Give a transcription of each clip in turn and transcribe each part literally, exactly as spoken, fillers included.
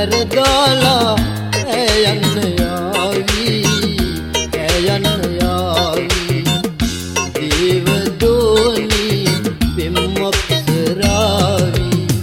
හැරදාලා ඈ යන්න යාවි ඈ යන්න යාවි දේවදෝනි පෙම් අප්සරාවි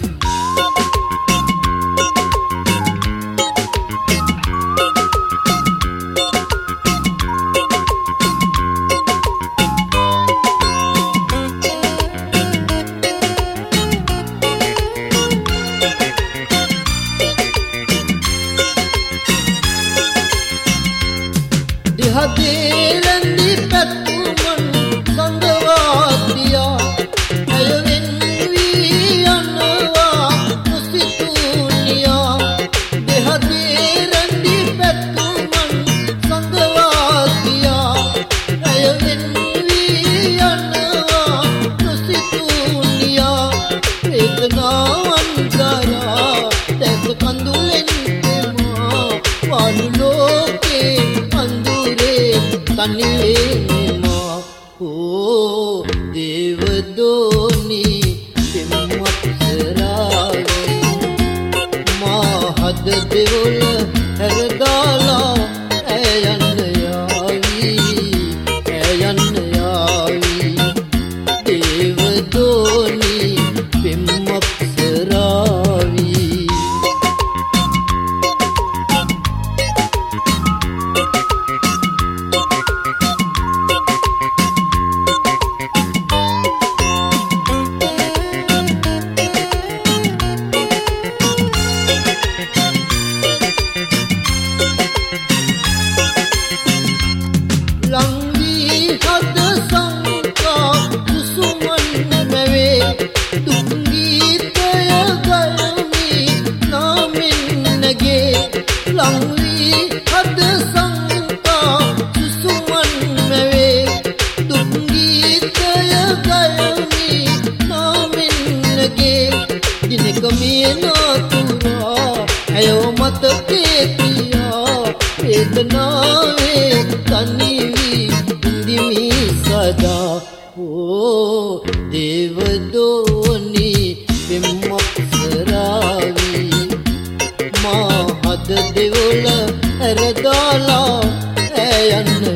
හදේලන්දි පැතුමන් සංගවාතියා අයවෙන් වී යනවා මුසිතුනියා දෙහදේලන්දි පැතුමන් සංගවාතියා අයවෙන් වී යනවා මුසිතුනියා වේදනාවන් කරා දැස කඳුලෙන් එමා වානු ලෝකේ තනිවෙනවා ඕ දේවදෝනි පෙම් අප්සරාවි මා හද දෙවොල හැරදාලා ඈ යන්න යාවි ඈ යන්න යාවි දේවදෝනි පෙම් අප්සරාවි ලංවී හද සංකා කුසුමන් මැවේ දුක් ගීතය ගයමි නාමෙන් නැගේ ලංවී හද සංකා කුසුමන් මැවේ දුක් ගීතය ගයමි නාමෙන් නැගේ දිනක මිය නතුරා ඇයෝ මතකේ තියා වේදනාවේ තනිවි ඉඳිමි සදා ඕ දේවදෝනි පෙම් අප්සරාවි මා හද දෙවොල හැරදාලා ඈ යන්න